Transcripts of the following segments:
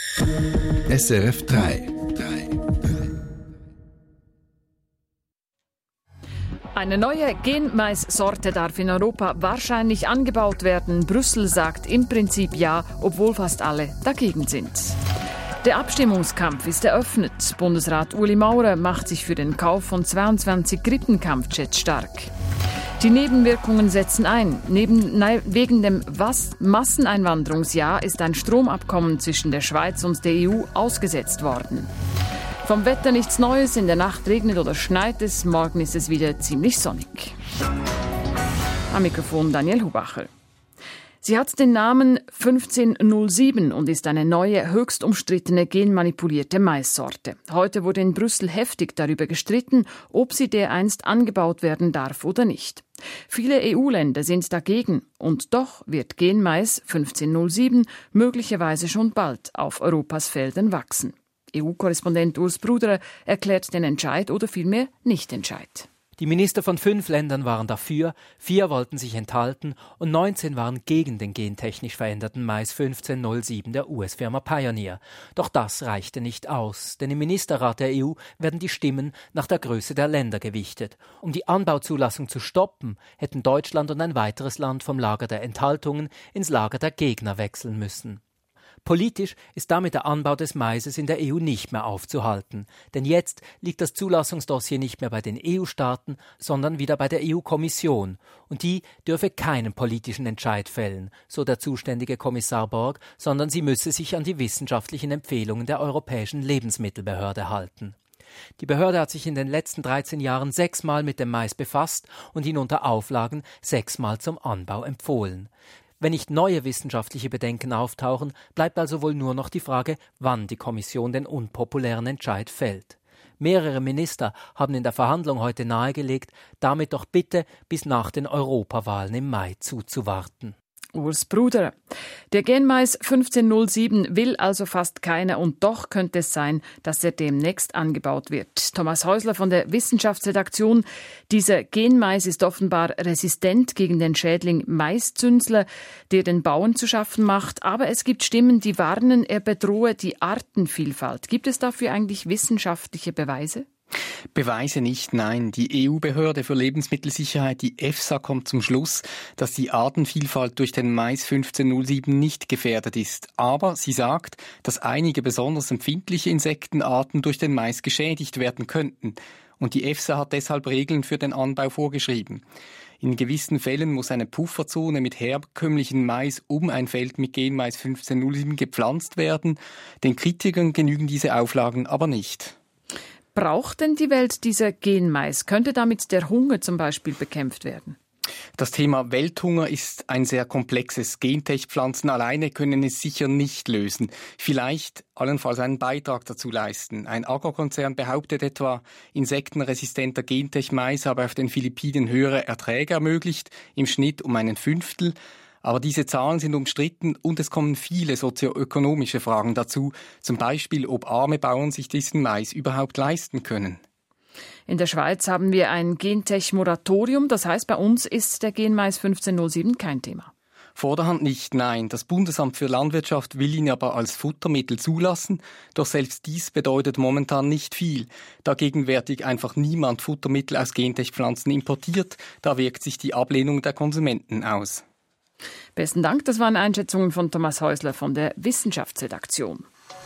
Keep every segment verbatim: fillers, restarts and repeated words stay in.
S R F drei. Eine neue Genmais-Sorte darf in Europa wahrscheinlich angebaut werden. Brüssel sagt im Prinzip ja, obwohl fast alle dagegen sind. Der Abstimmungskampf ist eröffnet. Bundesrat Ueli Maurer macht sich für den Kauf von zweiundzwanzig Grippenkampfjets stark. Die Nebenwirkungen setzen ein. Neben, wegen dem Was- Masseneinwanderungsjahr ist ein Stromabkommen zwischen der Schweiz und der E U ausgesetzt worden. Vom Wetter nichts Neues, in der Nacht regnet oder schneit es, morgen ist es wieder ziemlich sonnig. Am Mikrofon Daniel Hubacher. Sie hat den Namen fünfzehn null sieben und ist eine neue, höchst umstrittene genmanipulierte Maissorte. Heute wurde in Brüssel heftig darüber gestritten, ob sie dereinst angebaut werden darf oder nicht. Viele E U-Länder sind dagegen und doch wird Genmais fünfzehn null sieben möglicherweise schon bald auf Europas Feldern wachsen. E U-Korrespondent Urs Bruderer erklärt den Entscheid oder vielmehr Nicht-Entscheid. Die Minister von fünf Ländern waren dafür, vier wollten sich enthalten und neunzehn waren gegen den gentechnisch veränderten Mais fünfzehn null sieben der U S-Firma Pioneer. Doch das reichte nicht aus, denn im Ministerrat der E U werden die Stimmen nach der Größe der Länder gewichtet. Um die Anbauzulassung zu stoppen, hätten Deutschland und ein weiteres Land vom Lager der Enthaltungen ins Lager der Gegner wechseln müssen. Politisch ist damit der Anbau des Maises in der E U nicht mehr aufzuhalten. Denn jetzt liegt das Zulassungsdossier nicht mehr bei den E U-Staaten, sondern wieder bei der E U-Kommission. Und die dürfe keinen politischen Entscheid fällen, so der zuständige Kommissar Borg, sondern sie müsse sich an die wissenschaftlichen Empfehlungen der Europäischen Lebensmittelbehörde halten. Die Behörde hat sich in den letzten dreizehn Jahren sechsmal mit dem Mais befasst und ihn unter Auflagen sechsmal zum Anbau empfohlen. Wenn nicht neue wissenschaftliche Bedenken auftauchen, bleibt also wohl nur noch die Frage, wann die Kommission den unpopulären Entscheid fällt. Mehrere Minister haben in der Verhandlung heute nahegelegt, damit doch bitte bis nach den Europawahlen im Mai zuzuwarten. Urs Bruder. Der Genmais fünfzehn null sieben will also fast keiner und doch könnte es sein, dass er demnächst angebaut wird. Thomas Häusler von der Wissenschaftsredaktion. Dieser Genmais ist offenbar resistent gegen den Schädling Maiszünsler, der den Bauern zu schaffen macht. Aber es gibt Stimmen, die warnen, er bedrohe die Artenvielfalt. Gibt es dafür eigentlich wissenschaftliche Beweise? Beweise nicht, nein. Die E U-Behörde für Lebensmittelsicherheit, die EFSA, kommt zum Schluss, dass die Artenvielfalt durch den Mais fünfzehn null sieben nicht gefährdet ist. Aber sie sagt, dass einige besonders empfindliche Insektenarten durch den Mais geschädigt werden könnten. Und die EFSA hat deshalb Regeln für den Anbau vorgeschrieben. In gewissen Fällen muss eine Pufferzone mit herkömmlichen Mais um ein Feld mit Genmais fünfzehn null sieben gepflanzt werden. Den Kritikern genügen diese Auflagen aber nicht. Braucht denn die Welt dieser Genmais? Könnte damit der Hunger zum Beispiel bekämpft werden? Das Thema Welthunger ist ein sehr komplexes. Gentech-Pflanzen alleine können es sicher nicht lösen. Vielleicht allenfalls einen Beitrag dazu leisten. Ein Agrarkonzern behauptet etwa, insektenresistenter Gentech-Mais habe auf den Philippinen höhere Erträge ermöglicht, im Schnitt um einen Fünftel. Aber diese Zahlen sind umstritten und es kommen viele sozioökonomische Fragen dazu. Zum Beispiel, ob arme Bauern sich diesen Mais überhaupt leisten können. In der Schweiz haben wir ein Gentech-Moratorium. Das heißt, bei uns ist der Genmais fünfzehn null sieben kein Thema. Vorderhand nicht, nein. Das Bundesamt für Landwirtschaft will ihn aber als Futtermittel zulassen. Doch selbst dies bedeutet momentan nicht viel. Da gegenwärtig einfach niemand Futtermittel aus Gentech-Pflanzen importiert, da wirkt sich die Ablehnung der Konsumenten aus. Besten Dank, das waren Einschätzungen von Thomas Häusler von der Wissenschaftsredaktion.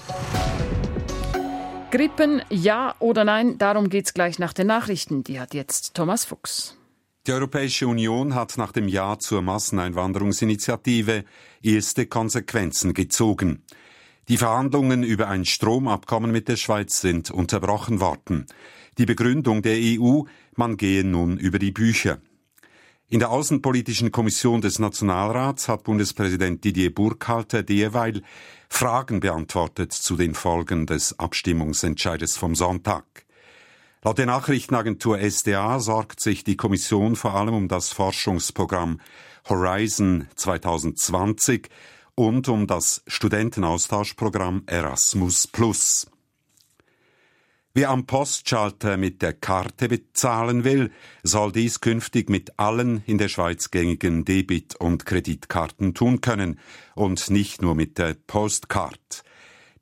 Grippen, ja oder nein, darum geht's gleich nach den Nachrichten. Die hat jetzt Thomas Fuchs. Die Europäische Union hat nach dem Ja zur Masseneinwanderungsinitiative erste Konsequenzen gezogen. Die Verhandlungen über ein Stromabkommen mit der Schweiz sind unterbrochen worden. Die Begründung der E U, man gehe nun über die Bücher. In der Außenpolitischen Kommission des Nationalrats hat Bundespräsident Didier Burkhalter derweil Fragen beantwortet zu den Folgen des Abstimmungsentscheides vom Sonntag. Laut der Nachrichtenagentur S D A sorgt sich die Kommission vor allem um das Forschungsprogramm Horizon zwanzig zwanzig und um das Studentenaustauschprogramm Erasmus plus. Wer am Postschalter mit der Karte bezahlen will, soll dies künftig mit allen in der Schweiz gängigen Debit- und Kreditkarten tun können und nicht nur mit der Postcard.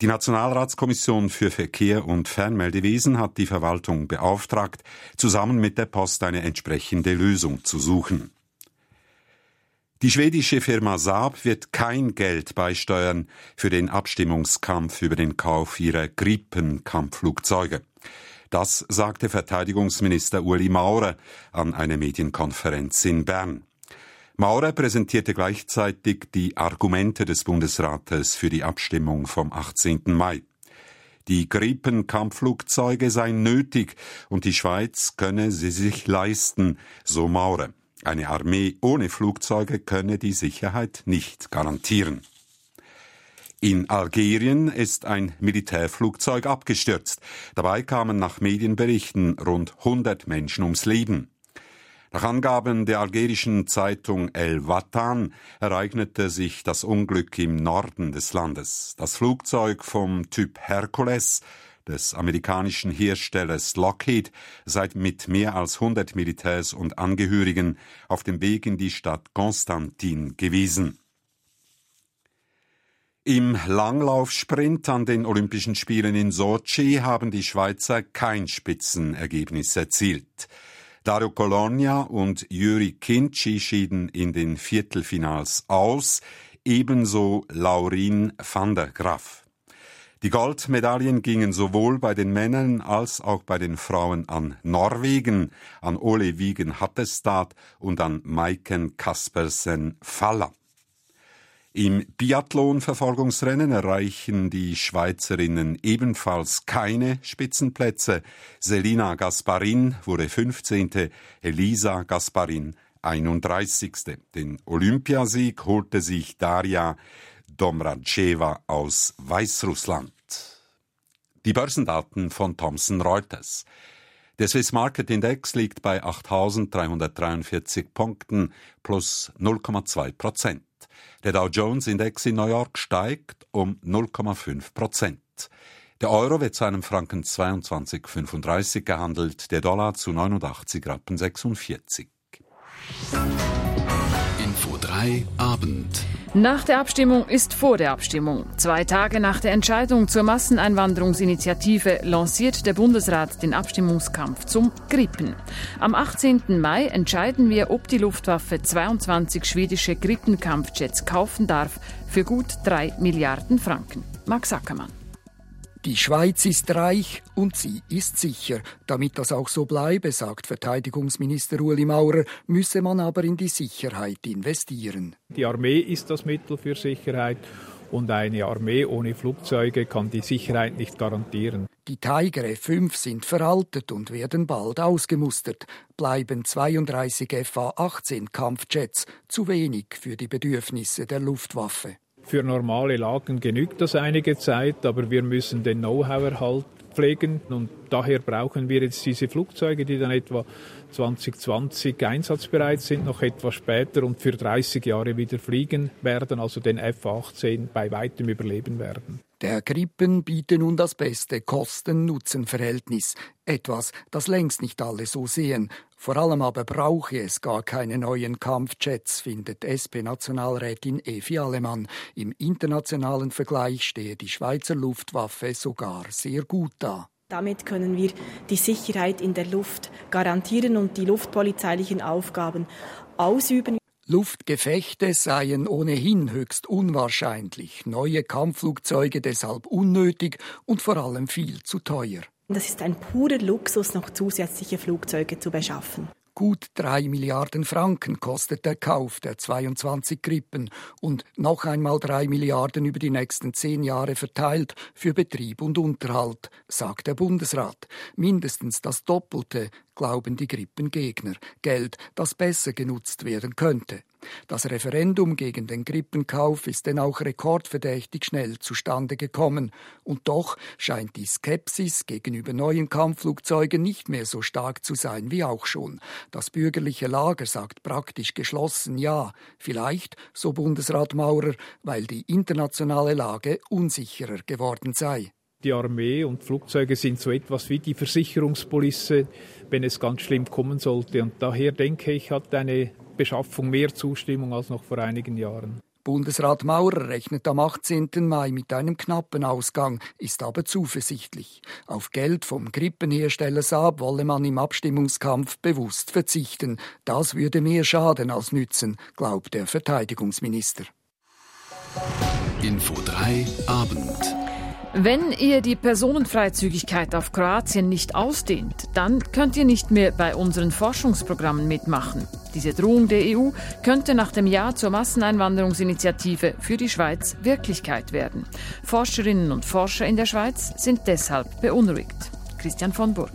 Die Nationalratskommission für Verkehr und Fernmeldewesen hat die Verwaltung beauftragt, zusammen mit der Post eine entsprechende Lösung zu suchen. Die schwedische Firma Saab wird kein Geld beisteuern für den Abstimmungskampf über den Kauf ihrer Gripen-Kampfflugzeuge. Das sagte Verteidigungsminister Ueli Maurer an einer Medienkonferenz in Bern. Maurer präsentierte gleichzeitig die Argumente des Bundesrates für die Abstimmung vom achtzehnten Mai. Die Gripen-Kampfflugzeuge seien nötig und die Schweiz könne sie sich leisten, so Maurer. Eine Armee ohne Flugzeuge könne die Sicherheit nicht garantieren. In Algerien ist ein Militärflugzeug abgestürzt. Dabei kamen nach Medienberichten rund hundert Menschen ums Leben. Nach Angaben der algerischen Zeitung El Watan ereignete sich das Unglück im Norden des Landes. Das Flugzeug vom Typ Hercules des amerikanischen Herstellers Lockheed sei mit mehr als hundert Militärs und Angehörigen auf dem Weg in die Stadt Konstantin gewesen. Im Langlaufsprint an den Olympischen Spielen in Sochi haben die Schweizer kein Spitzenergebnis erzielt. Dario Colonia und Juri Kinci schieden in den Viertelfinals aus, ebenso Laurin van der Graaf. Die Goldmedaillen gingen sowohl bei den Männern als auch bei den Frauen an Norwegen, an Ole Wigen Hattestad und an Maiken Kaspersen Falla. Im Biathlon-Verfolgungsrennen erreichen die Schweizerinnen ebenfalls keine Spitzenplätze. Selina Gasparin wurde fünfzehnte, Elisa Gasparin einunddreißigste Den Olympiasieg holte sich Daria Domracheva aus Weißrussland. Die Börsendaten von Thomson Reuters. Der Swiss Market Index liegt bei achttausenddreihundertdreiundvierzig Punkten plus null Komma zwei Prozent. Der Dow Jones Index in New York steigt um null Komma fünf Prozent. Der Euro wird zu einem Franken zweiundzwanzig Komma fünfunddreißig gehandelt, der Dollar zu neunundachtzig Rappen sechsundvierzig. Info drei Abend. Nach der Abstimmung ist vor der Abstimmung. Zwei Tage nach der Entscheidung zur Masseneinwanderungsinitiative lanciert der Bundesrat den Abstimmungskampf zum Gripen. Am achtzehnten Mai entscheiden wir, ob die Luftwaffe zweiundzwanzig schwedische Gripen-Kampfjets kaufen darf für gut drei Milliarden Franken. Max Ackermann. Die Schweiz ist reich und sie ist sicher. Damit das auch so bleibe, sagt Verteidigungsminister Ueli Maurer, müsse man aber in die Sicherheit investieren. Die Armee ist das Mittel für Sicherheit und eine Armee ohne Flugzeuge kann die Sicherheit nicht garantieren. Die Tiger F fünf sind veraltet und werden bald ausgemustert. Bleiben zweiunddreißig F A achtzehn Kampfjets zu wenig für die Bedürfnisse der Luftwaffe. Für normale Lagen genügt das einige Zeit, aber wir müssen den Know-how-Erhalt pflegen und daher brauchen wir jetzt diese Flugzeuge, die dann etwa zwanzig zwanzig einsatzbereit sind, noch etwas später und für dreißig Jahre wieder fliegen werden, also den F achtzehn bei weitem überleben werden. Der Gripen bietet nun das beste Kosten-Nutzen-Verhältnis. Etwas, das längst nicht alle so sehen. Vor allem aber brauche es gar keine neuen Kampfjets, findet S P-Nationalrätin Evi Allemann. Im internationalen Vergleich stehe die Schweizer Luftwaffe sogar sehr gut da. Damit können wir die Sicherheit in der Luft garantieren und die luftpolizeilichen Aufgaben ausüben. Luftgefechte seien ohnehin höchst unwahrscheinlich, neue Kampfflugzeuge deshalb unnötig und vor allem viel zu teuer. Das ist ein purer Luxus, noch zusätzliche Flugzeuge zu beschaffen. Gut drei Milliarden Franken kostet der Kauf der zweiundzwanzig Gripen und noch einmal drei Milliarden über die nächsten zehn Jahre verteilt für Betrieb und Unterhalt, sagt der Bundesrat. Mindestens das Doppelte, glauben die Grippengegner. Geld, das besser genutzt werden könnte. Das Referendum gegen den Grippenkauf ist denn auch rekordverdächtig schnell zustande gekommen. Und doch scheint die Skepsis gegenüber neuen Kampfflugzeugen nicht mehr so stark zu sein wie auch schon. Das bürgerliche Lager sagt praktisch geschlossen ja. Vielleicht, so Bundesrat Maurer, weil die internationale Lage unsicherer geworden sei. Die Armee und Flugzeuge sind so etwas wie die Versicherungspolice, wenn es ganz schlimm kommen sollte. Und daher denke ich, hat eine Beschaffung mehr Zustimmung als noch vor einigen Jahren. Bundesrat Maurer rechnet am achtzehnten Mai mit einem knappen Ausgang, ist aber zuversichtlich. Auf Geld vom Grippenhersteller Saab wolle man im Abstimmungskampf bewusst verzichten. Das würde mehr schaden als nützen, glaubt der Verteidigungsminister. Info drei Abend. Wenn ihr die Personenfreizügigkeit auf Kroatien nicht ausdehnt, dann könnt ihr nicht mehr bei unseren Forschungsprogrammen mitmachen. Diese Drohung der E U könnte nach dem Ja zur Masseneinwanderungsinitiative für die Schweiz Wirklichkeit werden. Forscherinnen und Forscher in der Schweiz sind deshalb beunruhigt. Christian von Burg.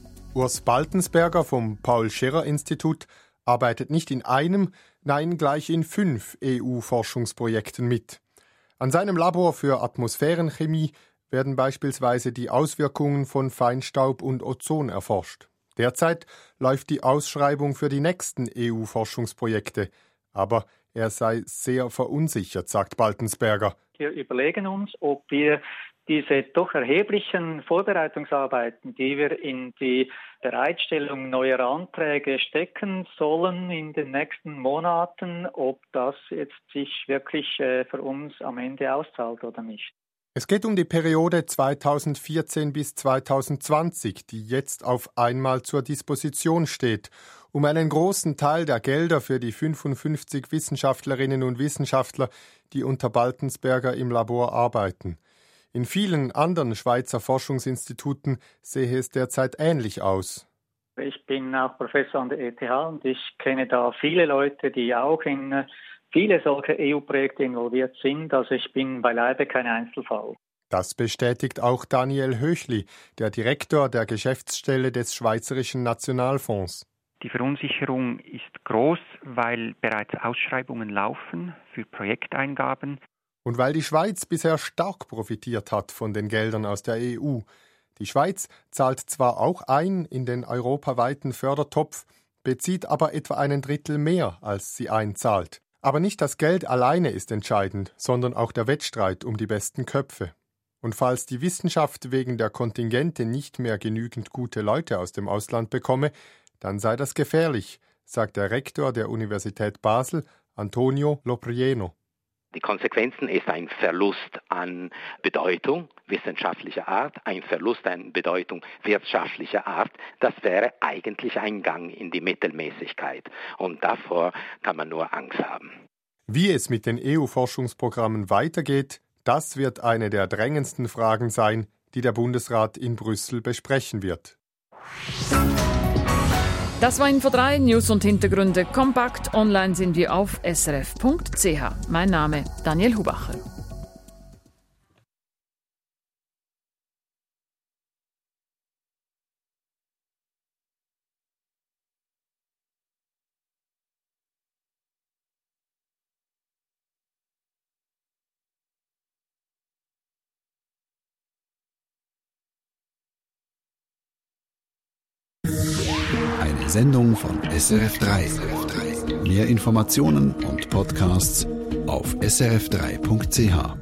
Urs Baltensberger vom Paul-Scherrer-Institut arbeitet nicht in einem, nein gleich in fünf E U-Forschungsprojekten mit. An seinem Labor für Atmosphärenchemie werden beispielsweise die Auswirkungen von Feinstaub und Ozon erforscht. Derzeit läuft die Ausschreibung für die nächsten E U-Forschungsprojekte. Aber er sei sehr verunsichert, sagt Baltensberger. Wir überlegen uns, ob wir diese doch erheblichen Vorbereitungsarbeiten, die wir in die Bereitstellung neuer Anträge stecken sollen in den nächsten Monaten, ob das jetzt sich wirklich äh, für uns am Ende auszahlt oder nicht. Es geht um die Periode zweitausendvierzehn bis zweitausendzwanzig, die jetzt auf einmal zur Disposition steht, um einen großen Teil der Gelder für die fünfundfünfzig Wissenschaftlerinnen und Wissenschaftler, die unter Baltensberger im Labor arbeiten. In vielen anderen Schweizer Forschungsinstituten sehe es derzeit ähnlich aus. Ich bin auch Professor an der E T H und ich kenne da viele Leute, die auch in viele solche E U-Projekte involviert sind. Also ich bin beileibe kein Einzelfall. Das bestätigt auch Daniel Höchli, der Direktor der Geschäftsstelle des Schweizerischen Nationalfonds. Die Verunsicherung ist groß, weil bereits Ausschreibungen laufen für Projekteingaben. Und weil die Schweiz bisher stark profitiert hat von den Geldern aus der E U. Die Schweiz zahlt zwar auch ein in den europaweiten Fördertopf, bezieht aber etwa einen Drittel mehr, als sie einzahlt. Aber nicht das Geld alleine ist entscheidend, sondern auch der Wettstreit um die besten Köpfe. Und falls die Wissenschaft wegen der Kontingente nicht mehr genügend gute Leute aus dem Ausland bekomme, dann sei das gefährlich, sagt der Rektor der Universität Basel, Antonio Loprieno. Die Konsequenzen ist ein Verlust an Bedeutung wissenschaftlicher Art, ein Verlust an Bedeutung wirtschaftlicher Art. Das wäre eigentlich ein Gang in die Mittelmäßigkeit. Und davor kann man nur Angst haben. Wie es mit den E U-Forschungsprogrammen weitergeht, das wird eine der drängendsten Fragen sein, die der Bundesrat in Brüssel besprechen wird. Das war Info drei, News und Hintergründe kompakt. Online sind wir auf s r f punkt c h. Mein Name Daniel Hubacher. Eine Sendung von S R F drei. Mehr Informationen und Podcasts auf s r f drei punkt c h.